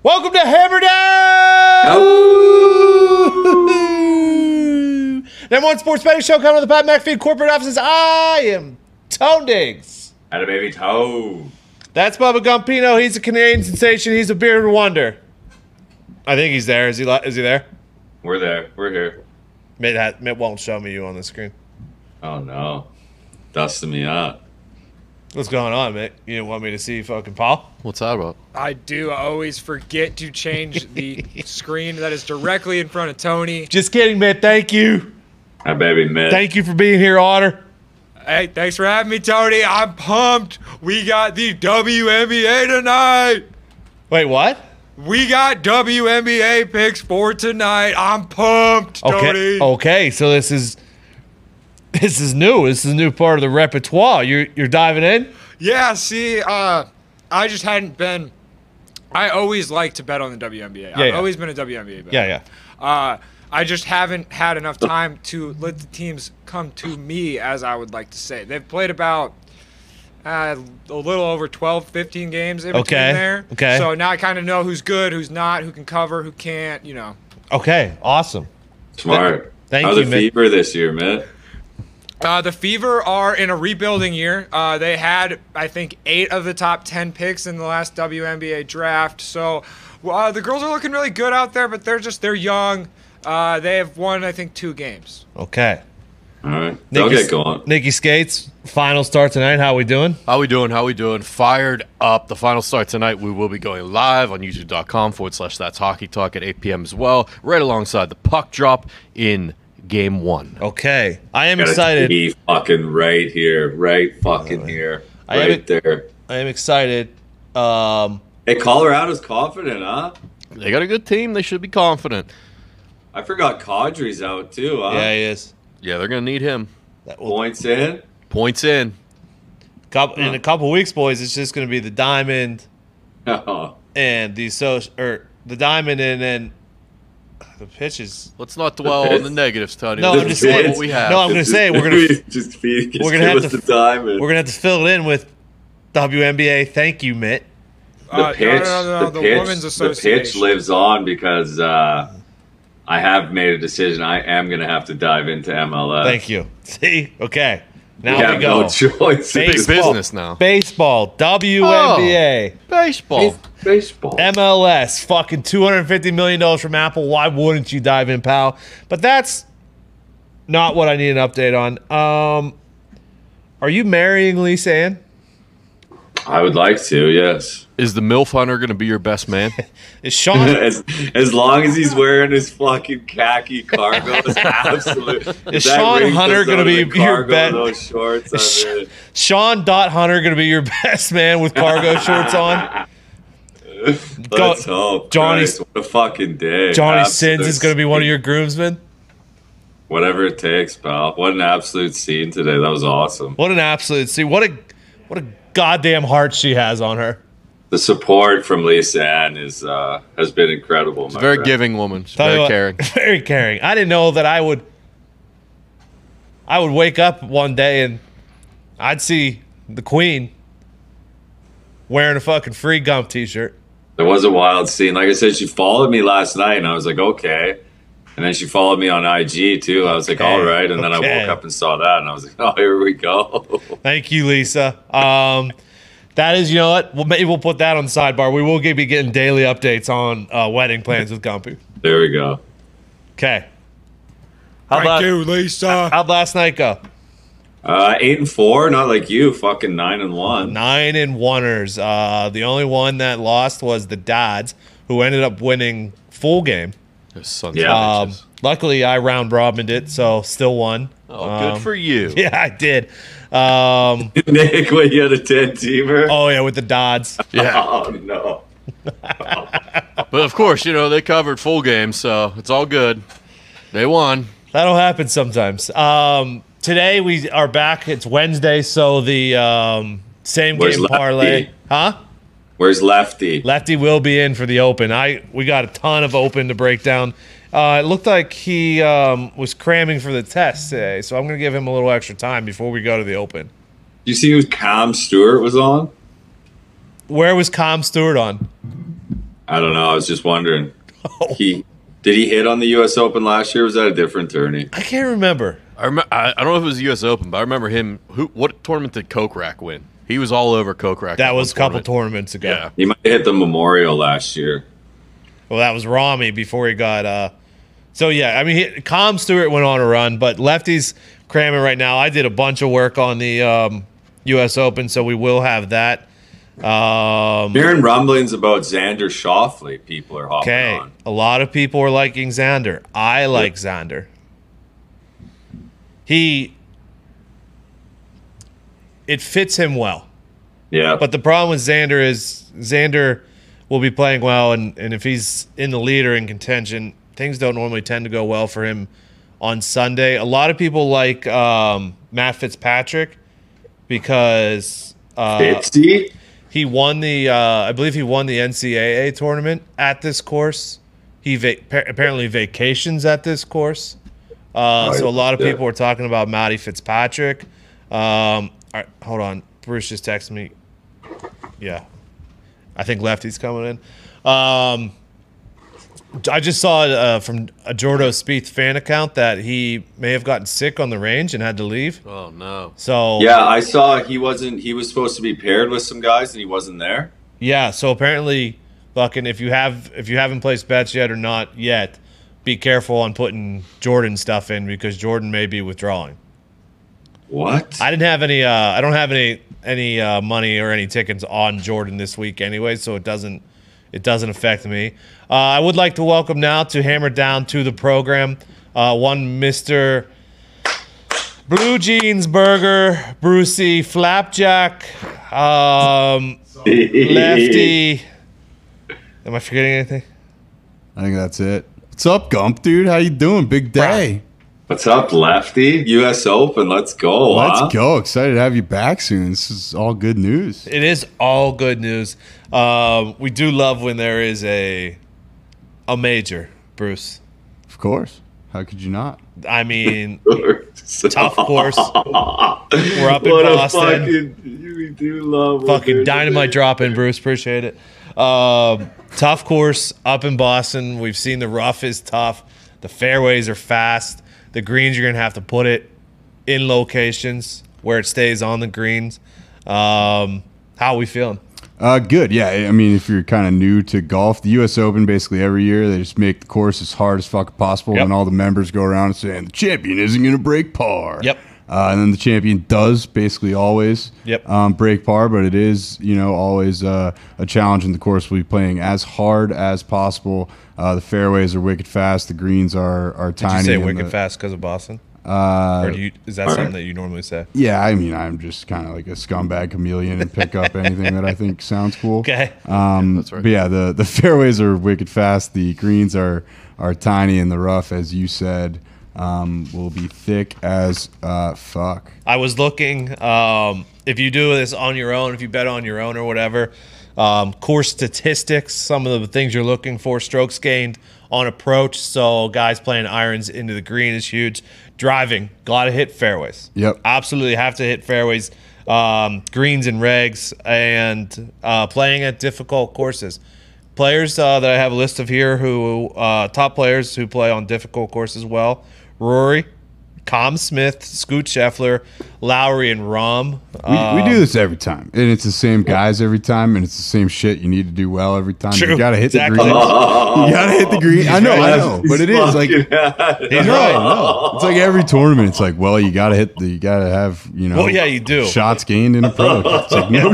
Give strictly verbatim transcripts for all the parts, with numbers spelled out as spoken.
Welcome to Hammer Down! Oh! Number one sports betting show coming to the Pat McAfee corporate offices. I am Tone Diggs. Had a baby toe. That's Bubba Gumpino. He's a Canadian sensation. He's a bearded wonder. I think he's there. Is he? Is he there? We're there. We're here. Mitt, ha- Mitt won't show me you on the screen. Oh no, dusting me up. What's going on, Mitt? You didn't want me to see fucking Paul? What's that about? I do always forget to change the screen that is directly in front of Tony. Just kidding, Mitt. Thank you. Hi, baby, Mitt. Thank you for being here, Otter. Hey, thanks for having me, Tony. I'm pumped. We got the W N B A tonight. Wait, what? We got W N B A picks for tonight. I'm pumped, Okay. Tony. Okay. So this is this is new. This is a new part of the repertoire. You're you're diving in. Yeah. See, uh, I just hadn't been. I always like to bet on the W N B A. Yeah, I've yeah. always been a W N B A bet. Yeah, yeah. Uh, I just haven't had enough time to let the teams come to me, as I would like to say. They've played about uh, a little over twelve, fifteen games in between Okay, there. okay. So now I kind of know who's good, who's not, who can cover, who can't, you know. Okay. Awesome. Smart. Thank How's you, the Mitt. fever this year, Mitt? Uh, the Fever are in a rebuilding year. Uh, they had, I think, eight of the top ten picks in the last W N B A draft. So uh, the girls are looking really good out there, but they're just, they're young. Uh, they have won, I think, two games. Okay. All right, they'll Nikki- get going. Nikki Skates, final start tonight. How we doing? How we doing? How we doing? Fired up. The final start tonight. We will be going live on youtube.com forward slash that's hockey talk at eight p.m. as well, right alongside the puck drop in game one. Okay. I am Got a excited. T V fucking right here, right fucking here, I right haven't- there. I am excited. Um, Hey, Colorado's confident, huh? They got a good team. They should be confident. I forgot Kadri's out too, huh? yeah, he is. Yeah, they're going to need him. That will, Points in. Points in. couple, in a couple weeks, boys, it's just going to be the diamond Oh, and the so or the diamond and then the pitches. Let's not dwell on the negatives, Tony. No, Let's I'm just enjoy saying- what we have. no, I'm gonna say we're gonna- just feed. Just we're gonna give have us to- the diamond. We're gonna have to fill it in with W N B A. Thank you, Mitt. The Uh, no, pitch, no, no, no, the, the pitch, Women's the pitch Association. lives on because uh, I have made a decision. I am going to have to dive into M L S. Thank you. See, okay, now We we, have go. no choice. Big Baseball. business now. Baseball, W N B A, Baseball. Baseball. M L S, fucking two hundred fifty million dollars from Apple. Why wouldn't you dive in, pal? But that's not what I need an update on. Um, are you marrying Lisa Ann? I would like to, yes. Is the MILF Hunter going to be your best man? Is Sean as, as long as he's wearing his fucking khaki cargo, it's absolute. Is Sean Hunter gonna be your bet- Those shorts, Is I mean, Sean Dot Hunter going to be your best man with cargo shorts on? let's hope. Johnny- Christ, what a fucking day. Johnny Absolute Sins is going to be one of your groomsmen. Whatever it takes, pal. What an absolute scene today. That was awesome. What an absolute see! What a what a goddamn heart she has on her. The support from Lisa Ann is uh, has been incredible. She's my a very friend. giving woman. She's Tell you very what, caring. Very caring. I didn't know that I would. I would wake up one day and I'd see the Queen wearing a fucking Free Gump T-shirt. It was a wild scene. Like I said, she followed me last night, and I was like, okay. And then she followed me on I G too. I was like, Okay, all right. And then I okay. woke up and saw that, and I was like, oh, here we go. Thank you, Lisa. Um, that is, you know what? Well, maybe we'll put that on the sidebar. We will be getting daily updates on uh, wedding plans with Gumpy. There we go. Okay. How Thank about you, Lisa. how'd last night go? Uh, eight and four, not like you, fucking nine and one. Nine and oneers. Uh, the only one that lost was the Dads, who ended up winning full game. Those sons Yeah. of Um, bitches. luckily, I round robined it, so still won. Oh, Um, good for you. Yeah, I did. Um, Nick, when you had a ten teamer. oh yeah, with the Dodds. Yeah. Oh no. But of course, you know, they covered full games, so it's all good. They won. That'll happen sometimes. Um, today we are back. It's Wednesday, so the um, same Where's game Lefty? parlay, huh? Where's Lefty? Lefty will be in for the Open. I we got a ton of Open to break down. Uh, it looked like he um, was cramming for the test today, so I'm going to give him a little extra time before we go to the Open. You see who Cam Stewart was on? Where was Com Stewart on? I don't know. I was just wondering. He did he hit on the U S Open last year? Or was that a different tourney? I can't remember. I, rem- I I don't know if it was the U S Open, but I remember him. Who? What tournament did Kokrak win? He was all over Kokrak. That at was a one couple tournament. tournaments ago. Yeah. He might have hit the Memorial last year. Well, that was Rami before he got. Uh, so yeah, I mean, he, Calm Stewart went on a run, but lefty's cramming right now. I did a bunch of work on the um, U S Open, so we will have that. Um, Hearing rumblings about Xander Schauffele, people are hopping okay, on. a lot of people are liking Xander. I like Xander. He, it fits him well. Yeah, But the problem with Xander is Xander will be playing well, and, and if he's in the lead or in contention, things don't normally tend to go well for him on Sunday. A lot of people like um, Matt Fitzpatrick because uh, Fitzy? he won the, uh, I believe he won the N C double A tournament at this course. He va- apparently vacations at this course. Uh, so a lot of Yeah. people were talking about Matty Fitzpatrick. Um, all right, hold on. Bruce just texted me. Yeah. I think Lefty's coming in. Um, I just saw uh, from a Jordo Spieth fan account that he may have gotten sick on the range and had to leave. Oh no. So Yeah, I saw he wasn't. He was supposed to be paired with some guys, and he wasn't there. yeah, so apparently, fucking, if you have if you haven't placed bets yet or not yet, be careful on putting Jordan stuff in because Jordan may be withdrawing. What? I didn't have any. Uh, I don't have any any uh, money or any tickets on Jordan this week anyway, so it doesn't it doesn't affect me. Uh, I would like to welcome now to Hammer Down to the program uh, one Mister Blue Jeans Burger, Brucey Flapjack, um, Lefty. Am I forgetting anything? I think that's it. What's up, Gump, dude? How you doing? Big day. What's up, Lefty? U S Open. Let's go. Let's huh? go. Excited to have you back soon. This is all good news. It is all good news. Um, we do love when there is a a major, Bruce. Of course. How could you not? I mean, So- tough course. We're up in What a Boston. fucking, we do love what Fucking they're dynamite doing. drop in, Bruce. Appreciate it. Um, tough course up in Boston. We've seen the rough is tough. The fairways are fast. The greens, you're going to have to put it in locations where it stays on the greens. Um, how are we feeling? Uh, good. Yeah. I mean, if you're kind of new to golf, the U S Open basically every year they just make the course as hard as fucking possible, Yep. and all the members go around saying the champion isn't going to break par. Yep. Uh, and then the champion does basically always Yep. um, break par, but it is, you know, always uh, a challenge, and the course will be playing as hard as possible. Uh, the fairways are wicked fast. The greens are are Did you tiny. say and wicked the- fast because of Boston? Uh, Or do you, is that something that you normally say? yeah, I mean, I'm just kind of like a scumbag chameleon and pick up anything that I think sounds cool. Okay. Um, That's right. But yeah, the, the fairways are wicked fast. The greens are are tiny, and the rough, as you said, um, will be thick as uh, fuck. I was looking. Um, if you do this on your own, if you bet on your own or whatever, um, course statistics, some of the things you're looking for, strokes gained on approach. So guys playing irons into the green is huge. Driving, gotta hit fairways. Yep. Absolutely have to hit fairways, um, greens and regs, and uh, playing at difficult courses. Players uh, that I have a list of here who uh, top players who play on difficult courses well: Rory, Com Smith, Scoot Scheffler, Lowry, and Rahm. We, Uh, we do this every time, and it's the same guys every time, and it's the same shit. You need to do well every time. True, You gotta hit exactly. the green. You gotta hit the green. I know, I know, but it is like He's no, right. no. It's like every tournament. It's like, well, you gotta hit the, you gotta have, you know. Well, yeah, you do. Shots gained in approach. It's like no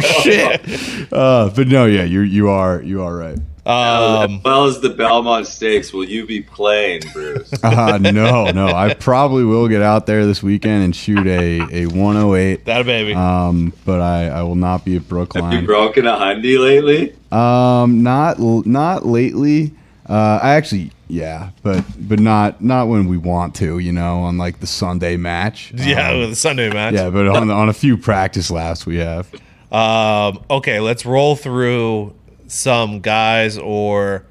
shit. Uh, but no, yeah, you you are you are right. Um, as well as the Belmont Stakes, will you be playing, Bruce? Uh, no, no, I probably will get out there this weekend and shoot a a one oh eight. that a baby. Um, but I I will not be at Have you Brookline. broken a hundy lately? Um, not not lately. Uh, I actually, yeah, but but not not when we want to, you know, on like the Sunday match. yeah, Um, with the Sunday match. yeah, but on on a few practice laps we have. Um, okay, let's roll through some guys or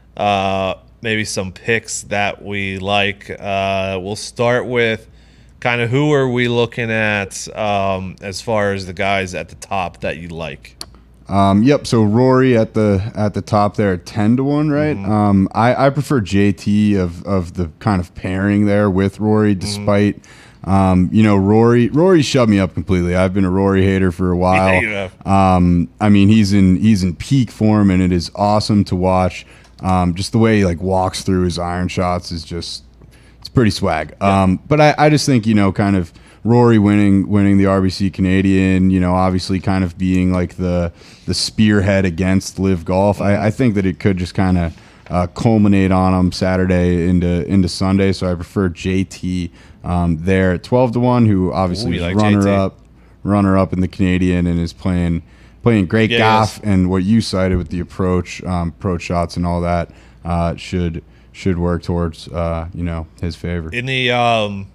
uh, maybe some picks that we like. Uh, we'll start with kind of who are we looking at um, as far as the guys at the top that you like? Um, yep. So Rory at the at the top there at ten to one, right? Mm-hmm. Um, I, I prefer J T of of the kind of pairing there with Rory, despite Mm-hmm. um, you know Rory Rory shut me up completely. I've been a Rory hater for a while. Yeah, you have. Um, I mean he's in he's in peak form, and it is awesome to watch. Um, just the way he like walks through his iron shots is just it's pretty swag. Um, but I, I just think you know kind of. Rory winning winning the R B C Canadian, you know, obviously kind of being like the the spearhead against Live Golf. I, I think that it could just kind of uh, culminate on him Saturday into into Sunday. So I prefer J T um, there at twelve to one, who obviously Ooh, is you like runner J T. up runner up in the Canadian and is playing playing great Yeah, he golf. is. And what you cited with the approach um, approach shots and all that uh, should should work towards uh, you know his favor. In the um,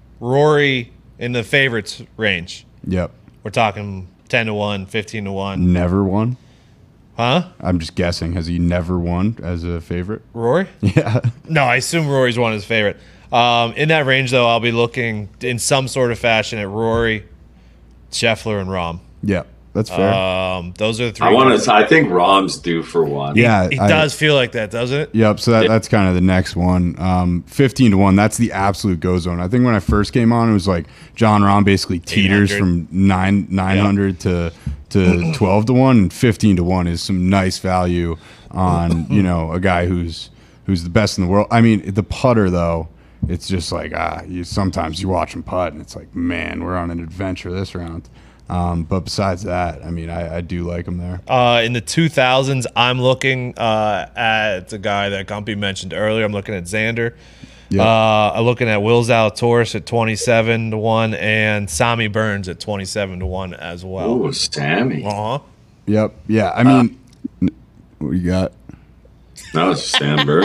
Rory in the favorites range, Yep. we're talking ten to one, fifteen to one. Never won. Huh? I'm just guessing. Has he never won as a favorite? Rory? Yeah. No, I assume Rory's one his favorite. Um, in that range, though, I'll be looking in some sort of fashion at Rory, Scheffler, and Rahm. Yeah. That's fair. Um, those are the three. I want to. I think Rom's due for one. yeah. It I- does feel like that, doesn't it? Yep. So that, that's kind of the next one. Um, fifteen to one. That's the absolute go zone. I think when I first came on, it was like John Rahm basically teeters eight hundred. from nine nine hundred to to twelve to one, and fifteen to one is some nice value on you know a guy who's who's the best in the world. I mean, the putter though, it's just like ah, you sometimes you watch him putt, and it's like man, we're on an adventure this round. Um, but besides that, I mean, I, I do like him there. Uh, in the two thousands, I'm looking uh, at the guy that Gumpy mentioned earlier. I'm looking at Xander. Yeah. Uh, I'm looking at Will Zalatoris at twenty-seven to one and Sammy Burns at twenty-seven to one as well. Oh, Sammy. Uh-huh. Yep. Yeah. I mean, n- what you got? That was Sam Burke.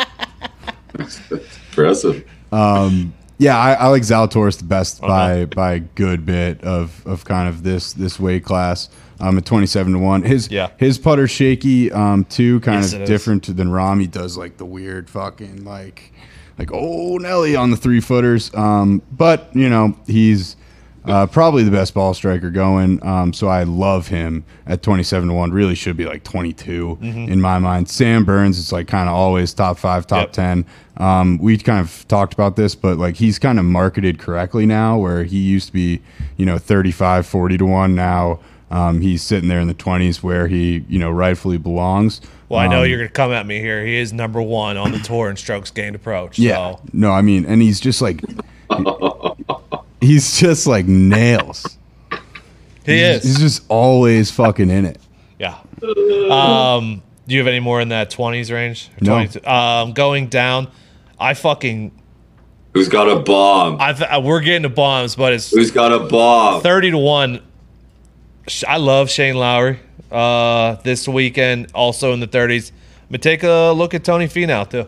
Impressive. Yeah, I, I like Zalatoris the best by by a good bit of, of kind of this this weight class. Um, at twenty seven to one. His Yeah. his putter's shaky um too, kind Yes, it of is. different than Rahm. He does like the weird fucking like like oh Nelly on the three footers. Um, but you know he's uh, probably the best ball striker going. Um, so I love him at twenty seven to one. Really should be like twenty two in my mind. Sam Burns is like kind of always top five, top Yep. ten. Um, we kind of talked about this, but like he's kind of marketed correctly now, where he used to be, you know, thirty-five, forty to one. Now um, he's sitting there in the twenties where he, you know, rightfully belongs. Well, I know Um, you're going to come at me here. He is number one on the tour in strokes gained approach. Yeah. So. No, I mean, and he's just like, he's just like nails. He is. He's just always fucking in it. Yeah. Um, do you have any more in that twenties range? Or No. twenty-two? Um, going down, I fucking Who's got a bomb? I th- we're getting to bombs, but it's Who's got a bomb? thirty to one. Sh- I love Shane Lowry. Uh, this weekend, also in the thirties. But take a look at Tony Finau too.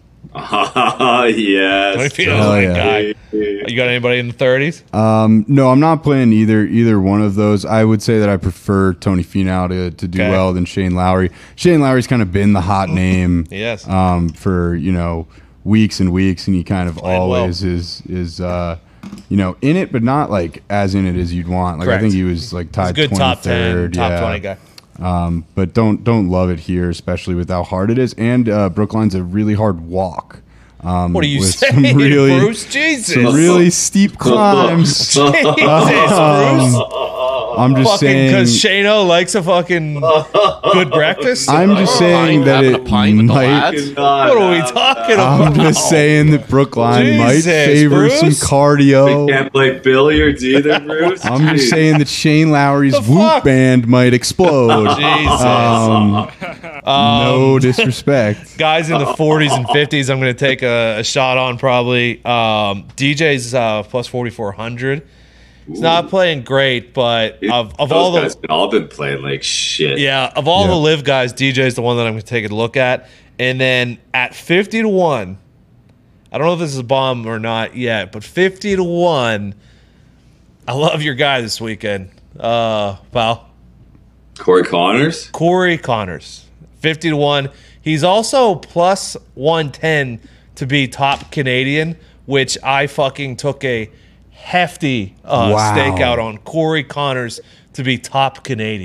Ah, Tony yes. Finau's Hell my yeah. guy. You got anybody in the thirties? Um, no, I'm not playing either either one of those. I would say that I prefer Tony Finau to, to do Okay. well than Shane Lowry. Shane Lowry's kind of been the hot name, Yes. um, for you know weeks and weeks, and he kind of Playing well. always is is uh, you know in it, but not like as in it as you'd want. Like Correct. I think he was like He's a tied good top ten, twenty-third, top yeah. twenty guy. Um, but don't don't love it here, especially with how hard it is. And uh, Brookline's a really hard walk. Um, What are you with saying, some really, Bruce? Jesus. Some really steep climbs. Jesus, Bruce. I'm just Fucking because saying. Shano likes a fucking good breakfast. I'm just saying Mind that having it a pint with the might. lads? what are we talking about? I'm just saying that Brookline might Jesus, favor some Bruce. cardio. Can't play billiards either, Bruce. I'm just Jeez. saying that Shane Lowry's The whoop fuck? band might explode. Jesus. Um, no disrespect. Guys in the forties and fifties, I'm going to take a, a shot on probably. Um, D J's uh, plus forty-four hundred. He's not playing great, but of, of Those all the guys have all been playing like shit. yeah, of all Yeah. the live guys, D J's the one that I'm going to take a look at. And then at fifty to one, I don't know if this is a bomb or not yet, but fifty to one, I love your guy this weekend, uh, pal. Corey Connors. Corey Connors, fifty to one. He's also plus one ten to be top Canadian, which I fucking took a hefty uh, Wow. stake out on Corey Connors to be top Canadian.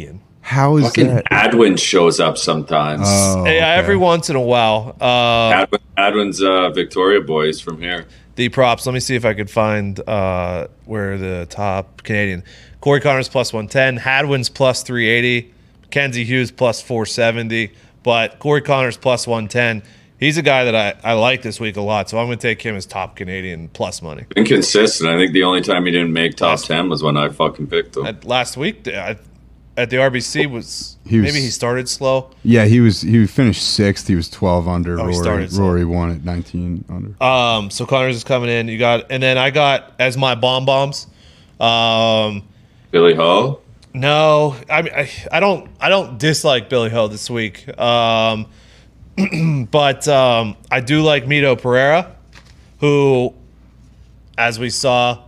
How is Fucking that? Adwin shows up sometimes. Oh, Yeah, okay. every once in a while. Uh, Adwin, Adwin's uh, Victoria boys from here. the props. Let me see if I could find uh, where the top Canadian. Corey Connors plus one ten. Hadwin's plus three eighty. Mackenzie Hughes plus four seventy. But Corey Connors plus one ten. He's a guy that I, I like this week a lot, so I'm going to take him as top Canadian plus money. Inconsistent. I think the only time he didn't make top ten was when I fucking picked him. At, last week I, at the R B C was, He was- maybe he started slow. Yeah, he was he finished sixth. He was twelve under. Oh, he Rory, started slow. Rory won at nineteen under. Um, so Connors is coming in. You got, and then I got as my bomb bombs. Um, Billy Ho. no, I, I I don't I don't dislike Billy Ho this week. Um, but um, I do like Mito Pereira, who, as we saw,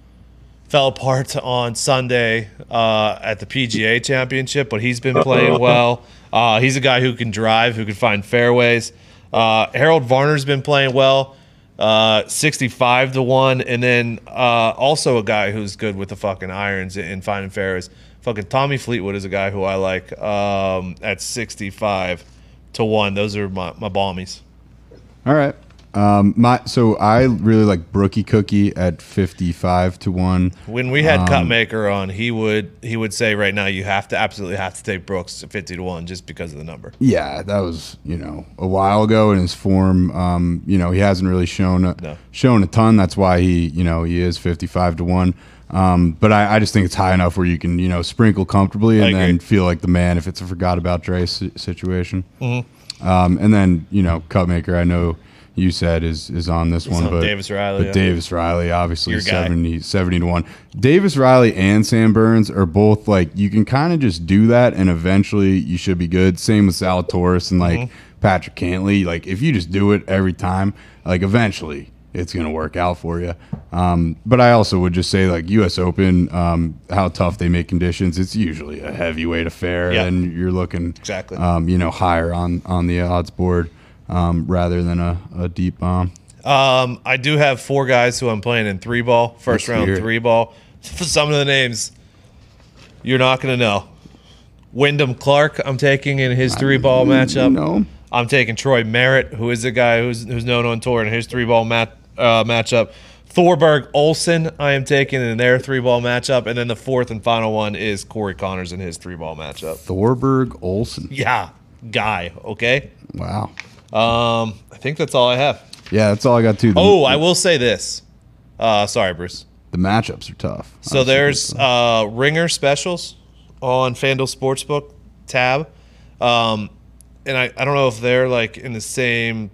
fell apart on Sunday uh, at the P G A Championship, but he's been playing well. Uh, he's a guy who can drive, who can find fairways. Uh, Harold Varner's been playing well, uh, sixty-five to one, and then uh, also a guy who's good with the fucking irons and finding fairways. Fucking Tommy Fleetwood is a guy who I like um, at sixty-five to one. Those are my, my bombies. All right. Um, my so I really like Brookie Cookie at fifty-five to one. When we had Um, Cutmaker on, he would he would say right now you have to absolutely have to take Brooks at fifty to one just because of the number. Yeah, that was you know a while ago in his form. Um, you know he hasn't really shown a, No. shown a ton. That's why he you know he is fifty-five to one. Um, but I, I just think it's high enough where you can you know sprinkle comfortably I and then agree. feel like the man if it's a forgot about Dre si- situation. Mm-hmm. Um, and then you know Cutmaker, I know you said is is on this one, on but Davis Riley, but yeah. Davis Riley obviously Your guy. seventy, seventy to one. Davis Riley and Sam Burns are both like you can kind of just do that and eventually you should be good. Same with Zalatoris and like Mm-hmm. Patrick Cantley. Like if you just do it every time, like eventually it's gonna work out for you. Um, but I also would just say like U S Open, um, how tough they make conditions. It's usually a heavyweight affair, Yeah. and you're looking Exactly. um, you know, higher on on the odds board um, rather than a, a deep bomb. Um, I do have four guys who I'm playing in three ball, first Let's round hear it. three ball. Some of the names you're not going to know. Wyndham Clark, I'm taking in his three ball matchup. No. I'm taking Troy Merritt, who is a guy who's who's known on tour in his three ball mat, uh, matchup. Thorberg Olsen, I am taking in their three ball matchup, and then the fourth and final one is Corey Connors in his three ball matchup. Thorberg Olsen. Yeah, guy. Okay. Wow. Um, I think that's all I have. Yeah, that's all I got too. The, Oh, I will say this. Uh, sorry, Bruce. the matchups are tough. So Honestly, there's uh, Ringer specials on FanDuel Sportsbook tab. Um, and I, I don't know if they're like in the same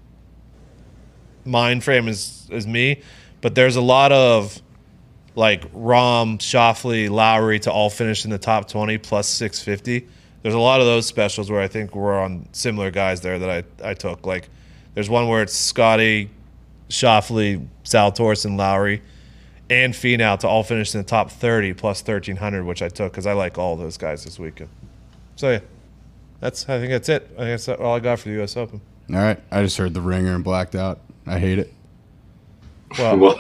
mind frame as, as me, but there's a lot of like Rahm, Shoffley, Lowry to all finish in the top twenty plus six fifty. There's a lot of those specials where I think we're on similar guys there that I, I took. Like there's one where it's Scotty, Shoffley, Zalatoris, and Lowry, and Finau to all finish in the top thirty plus thirteen hundred, which I took because I like all those guys this weekend. So yeah, that's I think that's it. I think that's all I got for the U S Open. All right. I just heard the ringer and blacked out. I hate it. Well, What?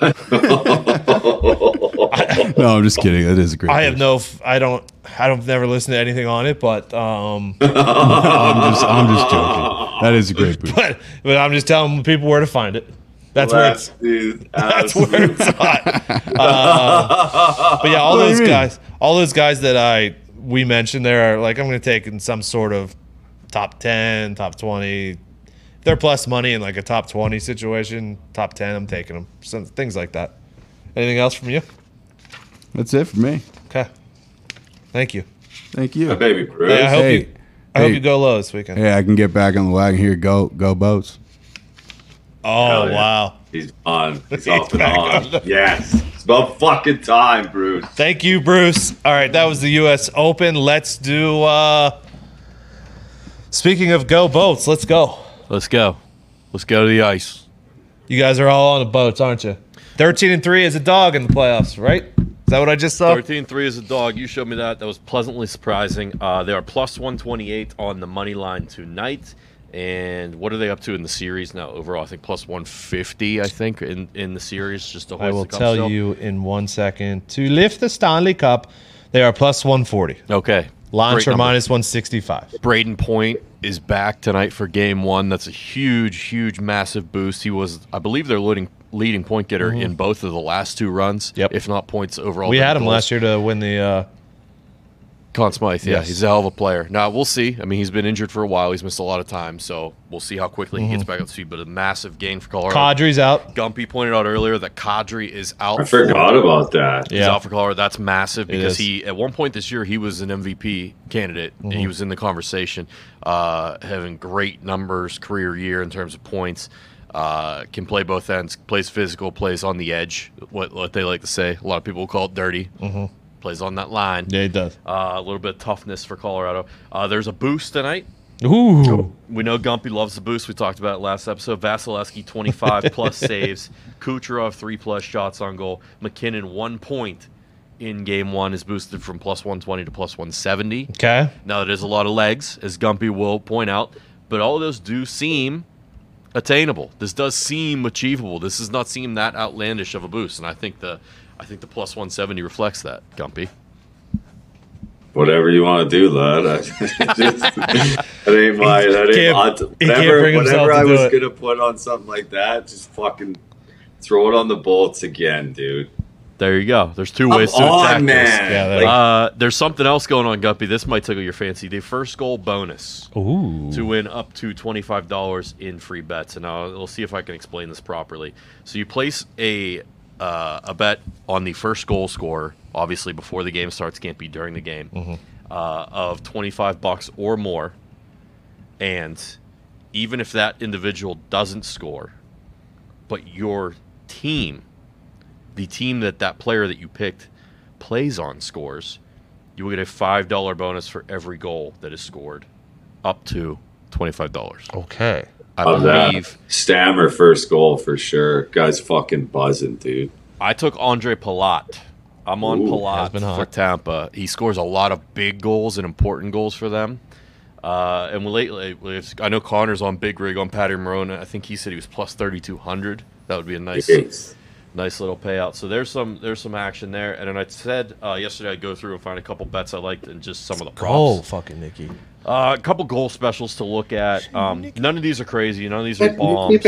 No, I'm just kidding. It is a great. I have course. no, f- I don't, I don't never listen to anything on it, but um, I'm just, I'm just joking. That is a great boost. but but I'm just telling people where to find it. That's where it's. Dude, That's where it's at. Uh, but yeah, all What do you those mean? guys, all those guys that I we mentioned there are like I'm going to take in some sort of top ten, top twenty. If they're plus money in like a top twenty situation, top ten, I'm taking them. Some things like that. Anything else from you? That's it for me. Okay. Thank you. Thank you. My baby Bruce. Hey, I hope Hey, you. I hope hey. you go low this weekend. Hey, I can get back on the wagon here. Go, go boats. Oh Hell yeah. wow! He's on. He's He's off and back on. on the- Yes. It's about fucking time, Bruce. Thank you, Bruce. All right, that was the U S Open. Let's do. uh Speaking of go boats, let's go. Let's go. Let's go to the ice. You guys are all on the boats, aren't you? Thirteen and three is a dog in the playoffs, right? Is that what I just saw? thirteen three is a dog. You showed me that. That was pleasantly surprising. Uh, they are plus one twenty-eight on the money line tonight. And what are they up to in the series now? Overall, I think plus one fifty, I think, in, in the series. Just to I hoist will the cup tell still. you in one second. To lift the Stanley Cup, they are plus one forty. Okay. Launcher Great number. minus one sixty-five. Braden Point is back tonight for game one. That's a huge, huge, massive boost. He was, I believe, their leading leading point getter in both of the last two runs. Yep. If not points overall. We than had him goals. last year to win the. Uh, Conn Smythe, yeah, Yes. he's a hell of a player. Now we'll see. I mean, he's been injured for a while. He's missed a lot of time, so we'll see how quickly he gets back up to speed. But a massive gain for Colorado. Kadri's out. Gumpy pointed out earlier that Kadri is out. I forgot for, about that. He's Yeah. out for Colorado. That's massive because is. he, at one point this year, he was an M V P candidate. And he was in the conversation, uh, having great numbers, career year in terms of points. Uh, can play both ends. Plays physical. Plays on the edge. What what they like to say. A lot of people call it dirty. Plays on that line. Yeah, he does. Uh, a little bit of toughness for Colorado. Uh, there's a boost tonight. Ooh. We know Gumpy loves the boost. We talked about it last episode. Vasilevsky, twenty-five plus saves. Kucherov, three plus shots on goal. McKinnon, one point in game one, is boosted from plus one twenty to plus one seventy. Okay. Now, there's a lot of legs, as Gumpy will point out, but all of those do seem attainable. This does seem achievable. This does not seem that outlandish of a boost, and I think the I think the plus one seventy reflects that, Gumpy. Whatever you want to do, lad. I, just, that ain't my. That He ain't. can't- I'll- he can't Whatever, bring himself whatever to I do was it. gonna put on something like that, just fucking throw it on the bolts again, dude. There you go. There's two Come ways to on, attack man. this. Yeah, Like, Uh, there's something else going on, Guppy. This might tickle your fancy. The first goal bonus Ooh. to win up to twenty-five dollars in free bets. And I'll, we'll see if I can explain this properly. So you place a uh, a bet on the first goal scorer, obviously before the game starts, can't be during the game, uh, of twenty-five bucks or more. And even if that individual doesn't score, but your team, the team that that player that you picked plays on scores, you will get a five dollar bonus for every goal that is scored, up to twenty-five dollars. Okay. I Love that. believe Stammer first goal for sure. Guy's fucking buzzing, dude. I took Andre Palat. I'm on Ooh, Palat has been hot. for Tampa. He scores a lot of big goals and important goals for them. Uh, and we lately, we've- I know Connor's on Big Rig on Patty Marone. I think he said he was plus thirty-two hundred. That would be a nice, Jeez. nice little payout. So there's some there's some action there. And then I said uh, yesterday I'd go through and find a couple bets I liked and just some of the props. Oh, fucking Nikki. Uh, a couple goal specials to look at. Um, none of these are crazy. None of these are bombs.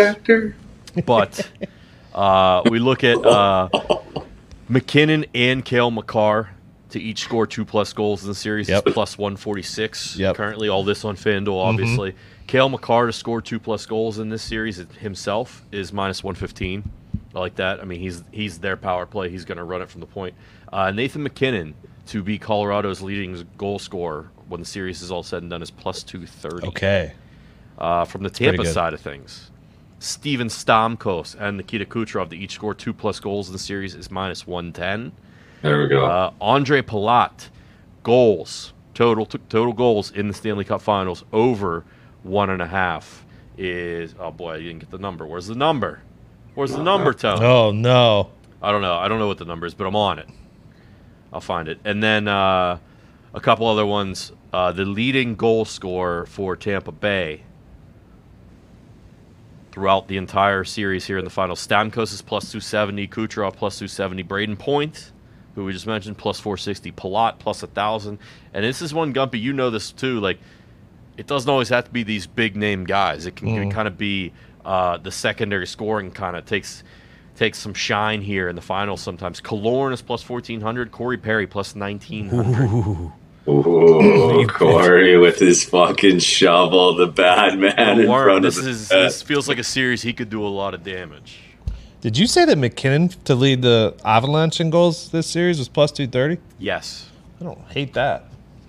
But uh, we look at uh, McKinnon and Cale Makar to each score two plus goals in the series. Yep. It's plus one forty-six. Yep. Currently, all this on FanDuel, obviously. Cale Makar to score two plus goals in this series himself is minus one fifteen. I like that. I mean, he's he's their power play. He's going to run it from the point. Uh, Nathan McKinnon to be Colorado's leading goal scorer when the series is all said and done is plus two thirty. Okay. Uh, from the pretty Tampa good. side of things, Steven Stamkos and Nikita Kucherov to each score two plus goals in the series is minus one ten. There we go. Uh, Andre Palat, goals, total t- total goals in the Stanley Cup Finals over one and a half is, oh boy, I didn't get the number. Where's the number? Where's the number, Tony? Oh, no. I don't know. I don't know what the number is, but I'm on it. I'll find it. And then uh, a couple other ones. Uh, the leading goal scorer for Tampa Bay throughout the entire series here in the final. Stamkos is plus two seventy. Kucherov plus two seventy. Braden Point, who we just mentioned, plus four sixty. Palat plus one thousand. And this is one, Gumpy, you know this too. Like, it doesn't always have to be these big name guys. It can, can kind of be uh, the secondary scoring kind of takes takes some shine here in the finals sometimes. Killorn is plus fourteen hundred. Corey Perry plus nineteen hundred. Ooh, Corey with his fucking shovel, the bad man in Warren, front this of the is net. this feels like a series he could do a lot of damage. Did you say that McKinnon to lead the Avalanche in goals this series was plus two thirty? Yes. I don't hate that.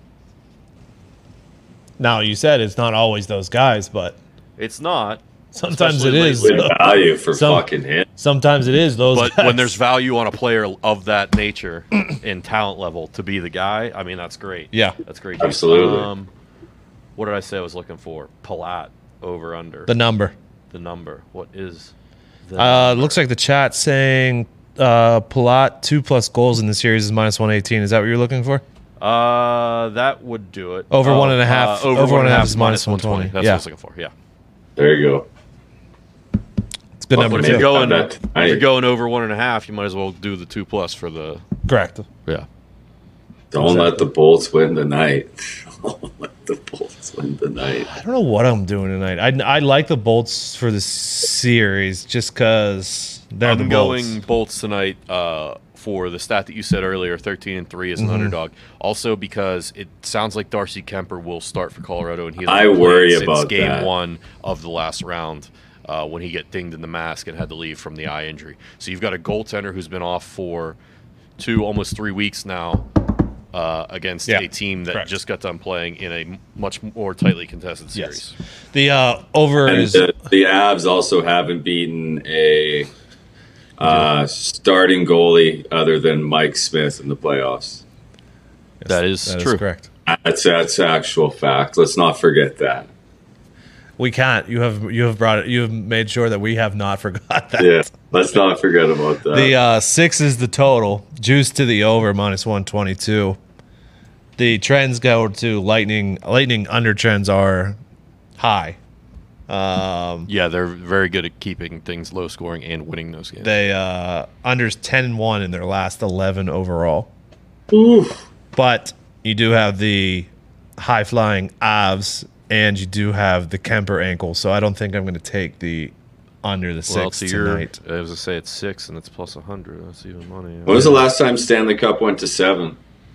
Now, you said it's not always those guys, but It's not. sometimes it Especially is. lately. Good value for Some- fucking him. Sometimes it is those But guys. when there's value on a player of that nature and talent level to be the guy, I mean, that's great. Yeah. That's great. juice. Absolutely. Um, what did I say I was looking for? Palat over under. The number. The number. What is the Uh, number? looks like the chat saying uh, Palat, two plus goals in the series is minus one eighteen. Is that what you're looking for? Uh, that would do it. Over Oh, one and a half- Uh, over one and a half is minus minus one twenty. That's Yeah. what I was looking for. Yeah. There you go. It's a good Well, number, But if maybe you're too. going, that if you're tonight. going over one and a half, you might as well do the two plus for the Correct. yeah. Don't let the Bolts win the night. Don't let the Bolts win the night. I don't know what I'm doing tonight. I, I like the Bolts for the series just because they're the I'm Bolts. going Bolts tonight uh, for the stat that you said earlier, thirteen and three as an Mm-hmm. underdog. Also because it sounds like Darcy Kemper will start for Colorado, and he I hasn't played worry since about game that. one of the last round uh, when he got dinged in the mask and had to leave from the eye injury. So you've got a goaltender who's been off for two, almost three weeks now. Uh, against Yeah, a team that correct. just got done playing in a m- much more tightly contested series. Yes. The uh, over And is the, the Avs also haven't beaten a uh, starting goalie other than Mike Smith in the playoffs. That is that is true. correct. That's that's actual fact. Let's not forget that. We can't. You have you have brought it. You have made sure that we have not forgot that. Yeah, let's not forget about that. The uh, six is the total. Juice to the over minus one twenty two. The trends go to Lightning. Lightning under trends are high. Um, Yeah, they're very good at keeping things low scoring and winning those games. they uh, unders ten and one in their last eleven overall. Oof. But you do have the high flying Avs, and you do have the Kemper ankle. So I don't think I'm going to take the under the well, six so you're, tonight. I was gonna say it's six and it's plus a hundred. That's even money. When was the last time Stanley Cup went to seven?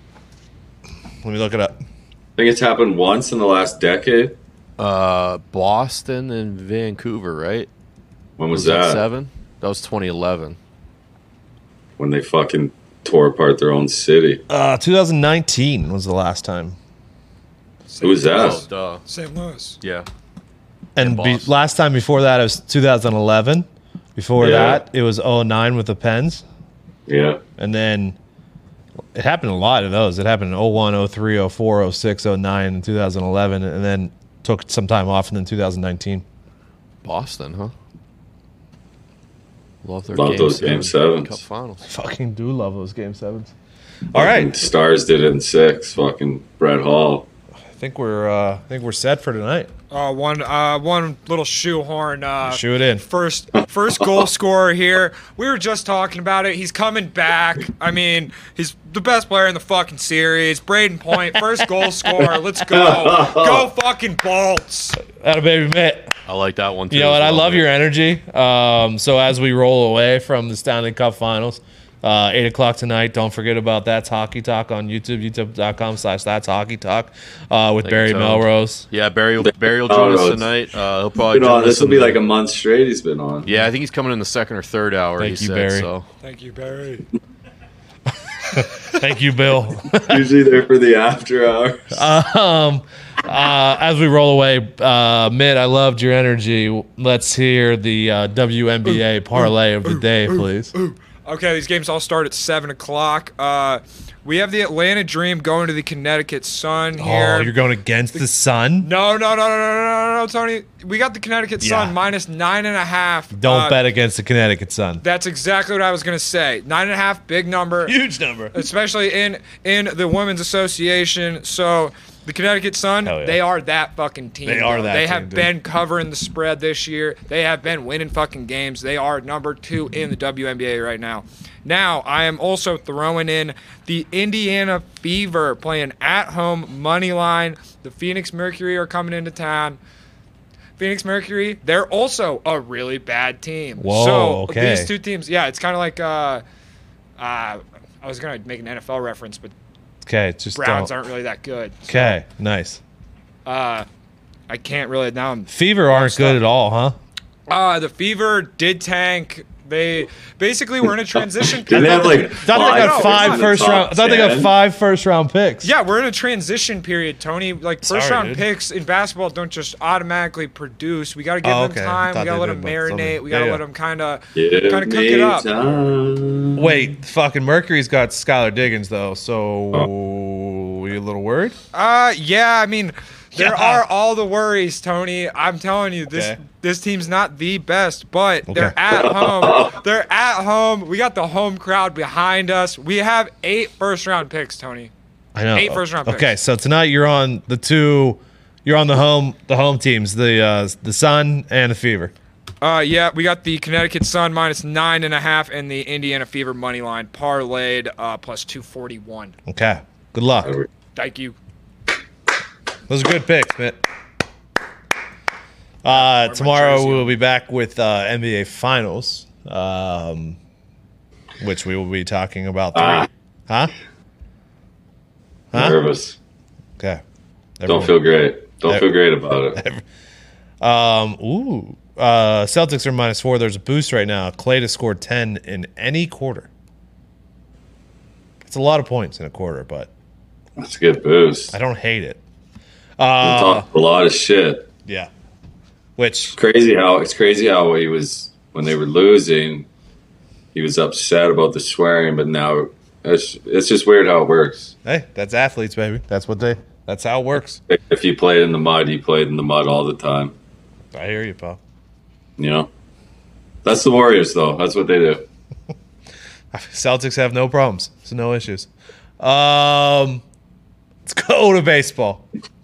Let me look it up. I think it's happened once in the last decade. Uh, Boston and Vancouver, right? When was, Was that that? seven? That was twenty eleven. When they fucking tore apart their own city. Uh, twenty nineteen was the last time. Who was that? Oh, duh. Saint Louis. Yeah. And be, Boston. last time before that, it was two thousand eleven. Before Yeah. that, it was oh nine with the Pens. Yeah. And then it happened a lot of those. It happened in oh one, oh three, oh four, oh six, oh nine, and two thousand eleven. And then took some time off, and then two thousand nineteen. Boston, huh? Love their Love game those seven game sevens. Cup finals. Fucking do love those game sevens. All right. Stars did it in six. Fucking Brett Hall. I think we're uh, I think we're set for tonight. Uh, one, uh, one little shoehorn. Uh, Shoe it in. First, first goal scorer here. We were just talking about it. He's coming back. I mean, he's the best player in the fucking series. Braden Point, first goal scorer. Let's go. Go fucking Bolts. Atta baby Mitt. I like that one too. You know as what? I well, love man. your energy. Um, so as we roll away from the Stanley Cup Finals, uh, eight o'clock tonight. Don't forget about That's Hockey Talk on YouTube, youtube.com slash That's Hockey Talk uh, with Thank Barry you, Tone. Melrose. Yeah, Barry will, Barry will join Oh, us no, tonight. Uh, he'll probably Been join on, us this will in be the- like a month straight he's been on. Yeah, I think he's coming in the second or third hour. Thank he you, said, Barry. So. Thank you, Barry. Thank you, Bill. Usually there for the after hours. um, uh, as we roll away, uh, Mitt, I loved your energy. Let's hear the uh, W N B A parlay of the day, please. Okay, these games all start at seven o'clock. Uh, we have the Atlanta Dream going to the Connecticut Sun here. Oh, you're going against the Sun? No, no, no, no, no, no, no, no, Tony. We got the Connecticut Sun Yeah. minus nine and a half. Don't Uh, bet against the Connecticut Sun. That's exactly what I was gonna say. Nine and a half, big number, Huge number. especially in in the Women's Association. So the Connecticut Sun, Hell yeah. they are that fucking team. They are bro. that They team, have dude. been covering the spread this year. They have been winning fucking games. They are number two in the W N B A right now. Now I am also throwing in the Indiana Fever playing at home money line. The Phoenix Mercury are coming into town. Phoenix Mercury, they're also a really bad team. Whoa, so okay. these two teams, yeah, it's kind of like uh, uh, I was gonna make an N F L reference, but Okay, just Browns don't. aren't really that good. So, Okay, nice. uh, I can't really now. I'm Fever aren't stuck. good at all, huh? uh, the Fever did tank. They basically were in a transition. Didn't they have like Thought they no, got it's five in the first top round. I thought they got ten? five first round picks. Yeah, we're in a transition period, Tony. Like first Sorry, round dude. picks in basketball don't just automatically produce. We got to give Oh, them okay. time. Thought We got to they let did them both something. marinate. We Yeah, got to yeah. let them kind of Give kind of cook me it up. time. Wait, fucking Mercury's got Skylar Diggins though, so Oh. you a little worried? Uh, yeah. I mean, there Yeah. are all the worries, Tony. I'm telling you, this Okay. this team's not the best, but Okay. they're at home. They're at home. We got the home crowd behind us. We have eight first round picks, Tony. I know. Eight first round picks. Okay, so tonight you're on the two. You're on the home the home teams, the uh, the Sun and the Fever. Uh, yeah, we got the Connecticut Sun minus nine and a half and the Indiana Fever money line parlayed uh, plus two forty one. Okay, Good luck. Thank you. Those are good picks, man. Uh, tomorrow jersey we'll on. be back with uh, N B A Finals, um, which we will be talking about. Three. Ah. Huh? Huh? Nervous. Okay. Don't feel great. Don't feel great about it. Um. Ooh. Uh. Celtics are minus four. There's a boost right now. Clay to score ten in any quarter. It's a lot of points in a quarter, but That's a good boost. I don't hate it. We'll Uh. talk a lot of shit. Yeah. Which Crazy how it's crazy how he was when they were losing. He was upset about the swearing, but now it's it's just weird how it works. hey, that's athletes, baby. That's what they. That's how it works. If you played in the mud, he played in the mud all the time. I hear you, pal. You know, that's the Warriors, though. That's what they do. Celtics have no problems, so no issues. Um, let's go to baseball.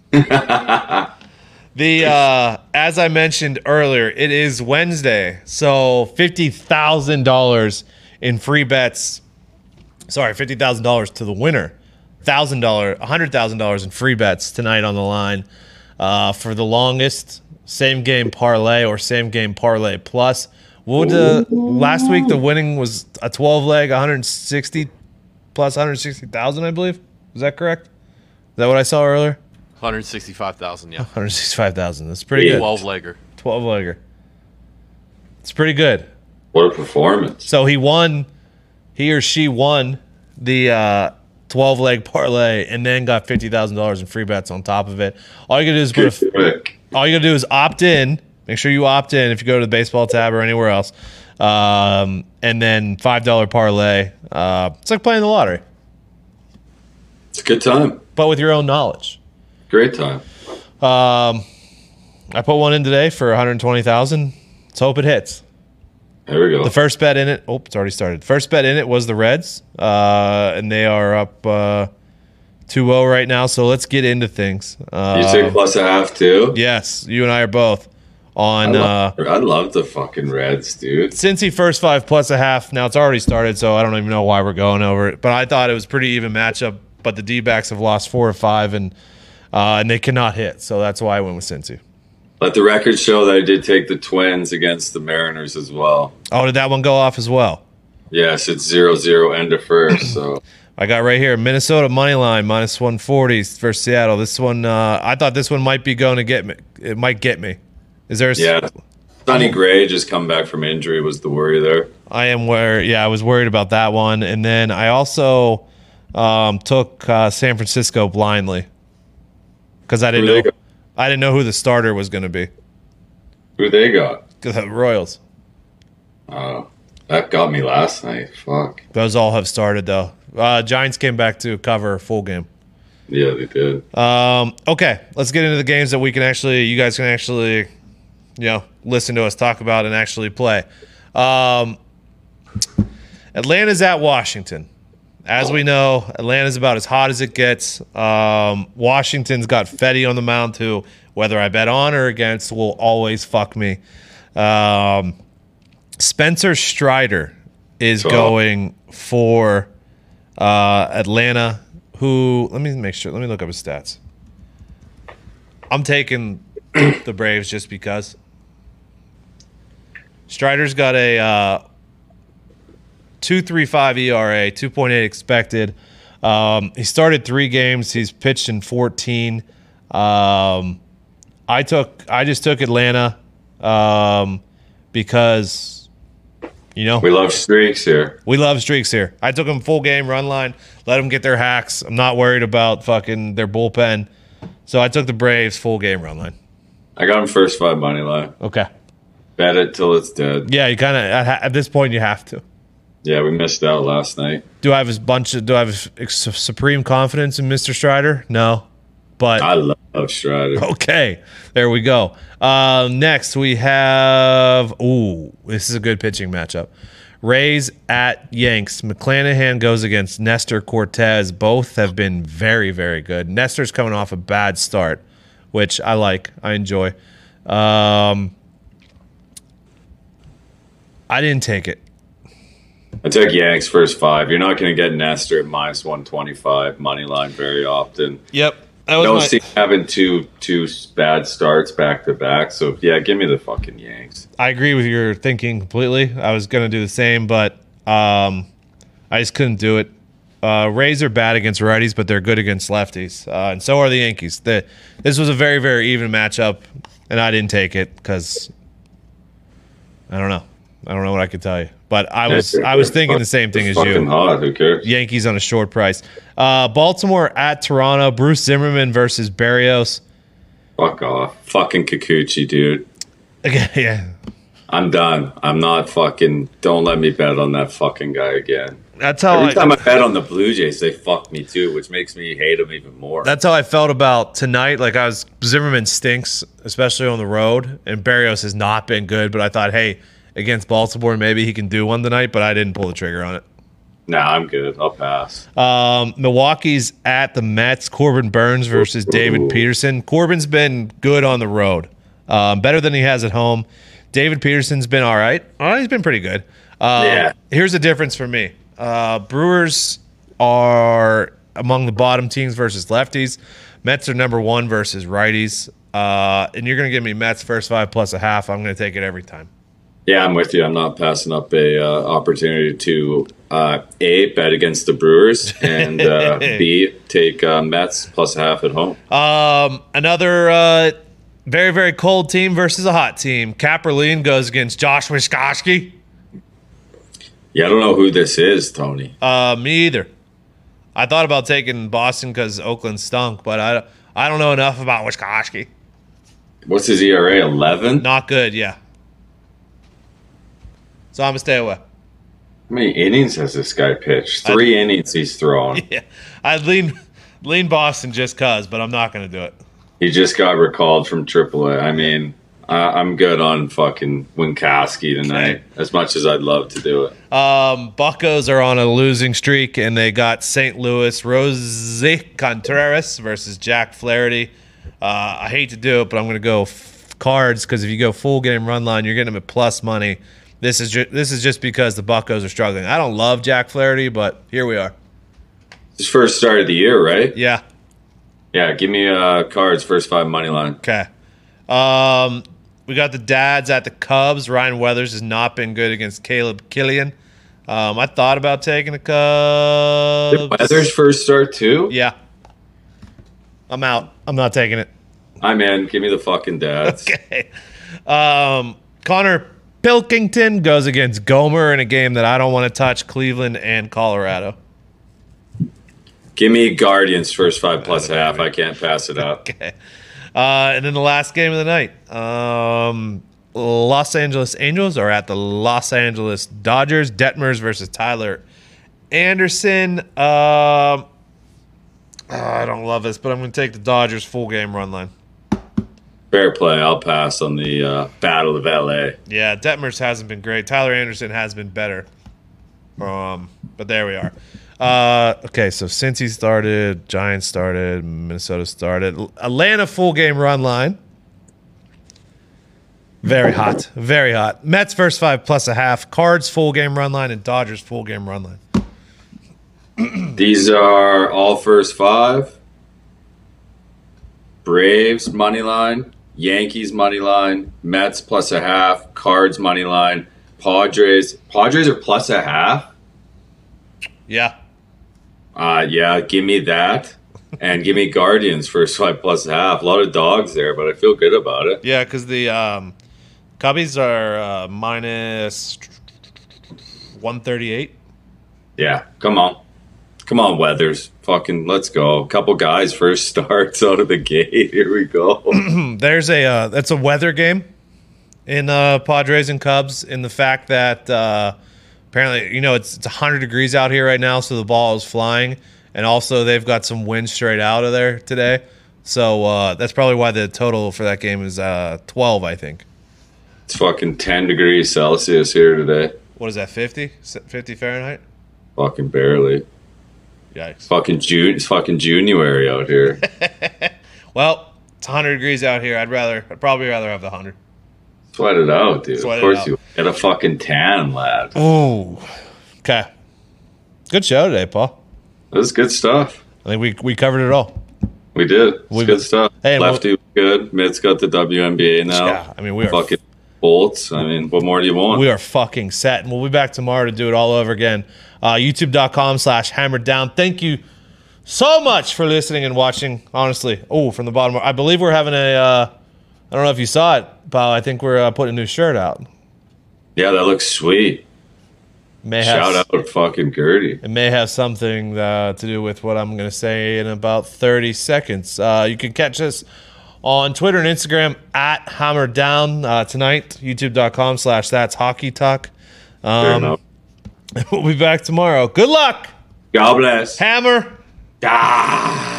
The uh, as I mentioned earlier, it is Wednesday, so fifty thousand dollars in free bets. Sorry, fifty thousand dollars to the winner. Thousand dollar, a hundred thousand dollars in free bets tonight on the line uh, for the longest same game parlay or same game parlay plus. What would the last week the winning was a twelve leg, one hundred sixty plus one hundred sixty thousand, I believe. Is that correct? Is that what I saw earlier? one hundred sixty-five thousand, yeah. one hundred sixty-five thousand. That's pretty good. twelve legger. twelve legger. It's pretty good. What a performance! So he won, he or she won the uh, twelve leg parlay and then got fifty thousand dollars in free bets on top of it. All you gotta do is put Good a, pick. all you gotta do is opt in. Make sure you opt in if you go to the baseball tab or anywhere else. Um, and then five dollar parlay. Uh, it's like playing the lottery, It's a good time. but with your own knowledge. Great time. Um, I put one in today for one hundred twenty thousand. Let's hope it hits. There we go. The first bet in it, oh, it's already started. First bet in it was the Reds, uh, and they are up uh, two oh right now. So let's get into things. Uh, you take plus a half too. yes, you and I are both I on. Uh, love, I love the fucking Reds, dude. Cincy first five plus a half. Now it's already started, so I don't even know why we're going over it. But I thought it was a pretty even matchup. But the D-backs have lost four or five, and uh, and they cannot hit. So that's why I went with Cincy. Let the record show that I did take the Twins against the Mariners as well. Oh, did that one go off as well? Yes, it's zero zero end of first. So I got right here Minnesota money line minus one forty versus Seattle. This one, uh, I thought this one might be going to get me. It might get me. Is there? A, yeah, Sonny Gray just come back from injury was the worry there. I am where. Yeah, I was worried about that one, and then I also um, took uh, San Francisco blindly because I didn't Who they know. got? I didn't know who the starter was going to be. Who they got? The Royals. Oh, that got me last night. Fuck. Those all have started though. Uh, Giants came back to cover a full game. Yeah, they did. Um, okay, let's get into the games that we can actually, you guys can actually, you know, listen to us talk about and actually play. Um, Atlanta's at Washington. As we know, Atlanta's about as hot as it gets. Um, Washington's got Fetty on the mound, who, whether I bet on or against, will always fuck me. Um, Spencer Strider is Oh. going for uh, Atlanta, who, let me make sure, let me look up his stats. I'm taking the Braves just because. Strider's got a uh, two point three five E R A, two point eight expected. Um, he started three games. He's pitched in fourteen. Um, I took, I just took Atlanta um, because, you know, We love streaks here. we love streaks here. I took them full game run line, let them get their hacks. I'm not worried about fucking their bullpen. So I took the Braves full game run line. I got him first five money line. Okay. Bet it till it's dead. Yeah, you kind of at, at this point you have to. Yeah, we missed out last night. Do I have a bunch of? Do I have ex- supreme confidence in Mister Strider? No, but I love Strider. okay, there we go. Um, next we have. Ooh, this is a good pitching matchup. Rays at Yanks. McClanahan goes against Nestor Cortez. Both have been very, very good. Nestor's coming off a bad start, which I like. I enjoy. Um, I didn't take it. I took Yanks first five. You're not going to get Nestor at minus one twenty-five money line very often. Yep. That was Don't my- see having two two bad starts back to back. So yeah, give me the fucking Yanks. I agree with your thinking completely. I was going to do the same, but um, I just couldn't do it. Uh, Rays are bad against righties, but they're good against lefties, uh, and so are the Yankees. The, this was a very, very even matchup, and I didn't take it because I don't know. I don't know what I could tell you, but I was I was thinking the same thing It's as fucking you. hot. Who cares? Yankees on a short price. Uh, Baltimore at Toronto. Bruce Zimmerman versus Barrios. Fuck off. Fucking Kikuchi, dude. Again, yeah. I'm done. I'm not fucking. Don't let me bet on that fucking guy again. That's how Every I, time I bet on the Blue Jays, they fuck me too, which makes me hate them even more. That's how I felt about tonight. Like I was Zimmerman stinks, especially on the road, and Barrios has not been good. But I thought, hey, against Baltimore, maybe he can do one tonight. But I didn't pull the trigger on it. Nah, I'm good. I'll pass. Um, Milwaukee's at the Mets. Corbin Burns versus David Ooh. Peterson. Corbin's been good on the road, um, better than he has at home. David Peterson's been all right. Oh, he's been pretty good. Um, Yeah. Here's the difference for me. Uh, Brewers are among the bottom teams versus lefties. Mets are number one versus righties. Uh, and you're going to give me Mets first five plus a half. I'm going to take it every time. Yeah, I'm with you. I'm not passing up a uh, opportunity to uh, A, bet against the Brewers, and uh, B, take uh, Mets plus a half at home. Um, another uh, very, very cold team versus a hot team. Kaperline goes against Josh Wiskoski. Yeah, I don't know who this is, Tony. Uh, me either. I thought about taking Boston because Oakland stunk, but I, I don't know enough about Wiskoski. What's his E R A? eleven? Not good, yeah. So I'm going to stay away. How many innings has this guy pitched? Three innings he's thrown. Yeah, I'd lean, lean Boston just because, but I'm not going to do it. He just got recalled from triple A. I mean, I, I'm good on fucking Winkowski tonight, Okay. as much as I'd love to do it. Um, Buccos are on a losing streak, and they got Saint Louis. Rosie Contreras versus Jack Flaherty. Uh, I hate to do it, but I'm going to go f- cards because if you go full game run line, you're getting them at plus money. This is ju- this is just because the Buccos are struggling. I don't love Jack Flaherty, but here we are. His first start of the year, right? Yeah. Yeah, give me uh, cards, first five money line. Okay. Um, we got the dads at the Cubs. Ryan Weathers has not been good against Caleb Killian. Um, I thought about taking the Cubs. Did Weathers first start too? Yeah. I'm out. I'm not taking it. I'm in. Give me the fucking dads. Okay. Um, Connor Pilkington goes against Gomer in a game that I don't want to touch, Cleveland and Colorado. Give me Guardians first five plus a half. I can't pass it up. Okay. Uh, and then the last game of the night. Um, Los Angeles Angels are at the Los Angeles Dodgers. Detmers versus Tyler Anderson. Um, I don't love this, but I'm going to take the Dodgers full game run line. Fair play. I'll pass on the uh, Battle of L A. Yeah, Detmers hasn't been great. Tyler Anderson has been better. Um, but there we are. Uh, okay, so since he started, Giants started, Minnesota started. Atlanta full game run line. Very hot. Very hot. Mets first five plus a half. Cards full game run line and Dodgers full game run line. These are all first five. Braves money line, Yankees money line, Mets plus a half, Cards money line, Padres. Padres are plus a half. Yeah. Uh, yeah, give me that, and give me Guardians first five plus a half. A lot of dogs there, but I feel good about it. Yeah, because the um, Cubbies are uh, minus one thirty-eight. Yeah, come on, come on, Weathers. Fucking let's go. A couple guys first starts out of the gate. Here we go. There's a uh, that's a weather game in uh, Padres and Cubs in the fact that uh, apparently you know it's it's one hundred degrees out here right now, so the ball is flying, and also they've got some wind straight out of there today, so uh, that's probably why the total for that game is uh, twelve, I think. It's fucking ten degrees Celsius here today. What is that? fifty? fifty Fahrenheit? Fucking barely. Yikes. Fucking June. It's fucking January out here. Well, it's one hundred degrees out here. I'd rather, I'd probably rather have the one hundred. Sweat it out, dude. Sweat it of course out. you get a fucking tan, lad. Oh, Okay. Good show today, Paul. It was good stuff. I think we we covered it all. We did. It's We- good stuff. Hey, Lefty was good. Mitt's got the W N B A now. Yeah, I mean, we are fucking bolts. I mean, what more do you want? We are fucking set, and we'll be back tomorrow to do it all over again. Uh, YouTube.com slash hammered down. Thank you so much for listening and watching. Honestly, oh, from the bottom, I believe we're having a. Uh, I don't know if you saw it, but I think we're uh, putting a new shirt out. Yeah, that looks sweet. May have, Shout out fucking Gertie. It may have something uh, to do with what I'm going to say in about thirty seconds. Uh, you can catch us on Twitter and Instagram at Hammer Down uh, tonight. YouTube.com slash That's Hockey Talk. Fair Um, enough. we'll be back tomorrow. Good luck, God bless. Hammer. Ah.